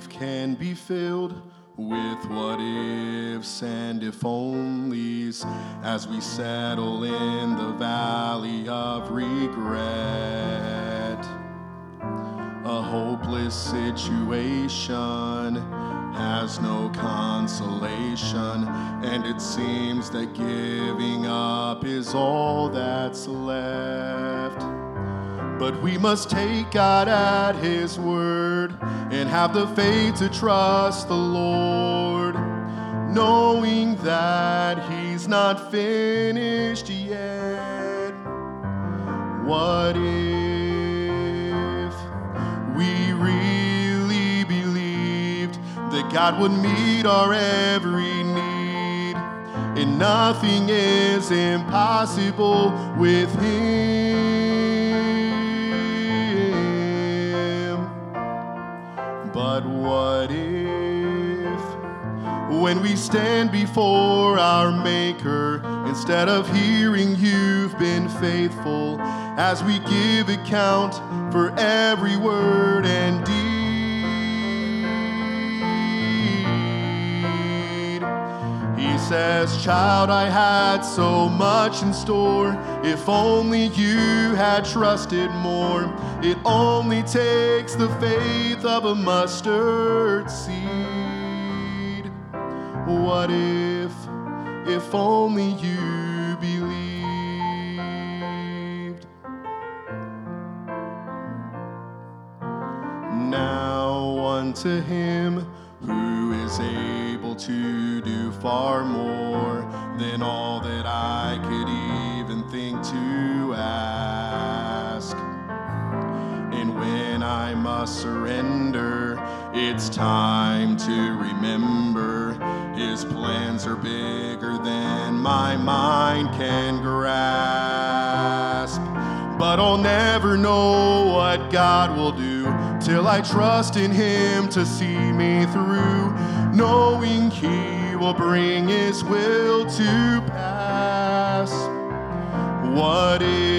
life can be filled with what ifs and if onlys as we settle in the valley of regret. A hopeless situation has no consolation, and it seems that giving up is all that's left. But we must take God at His word and have the faith to trust the Lord, knowing that He's not finished yet. What if we really believed that God would meet our every need, and nothing is impossible with Him? But what if, when we stand before our Maker, instead of hearing you've been faithful, as we give account for every word and deed, He says, child, I had so much in store. If only you had trusted more. It only takes the faith of a mustard seed. What if only you believed? Now unto Him who is able to do far more than all that I could even think to ask. And when I must surrender, it's time to remember His plans are bigger than my mind can grasp. But I'll never know what God will do till I trust in Him to see me through, knowing He will bring His will to pass. What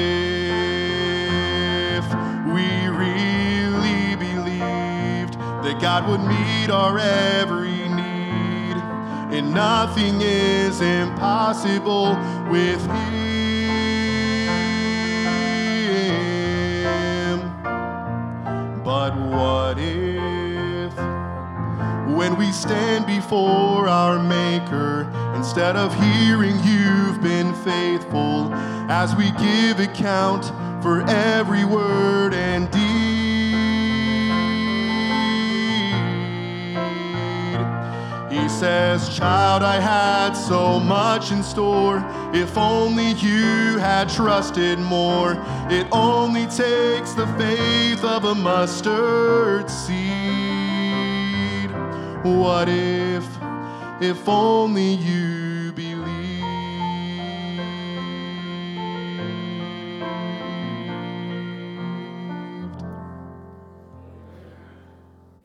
if we really believed that God would meet our every need, and nothing is impossible with Him? But what if, when we stand before our Maker, instead of hearing you've been faithful, as we give account for every word and deed, He says, child, I had so much in store. If only you had trusted more. It only takes the faith of a mustard seed. What if only you believed?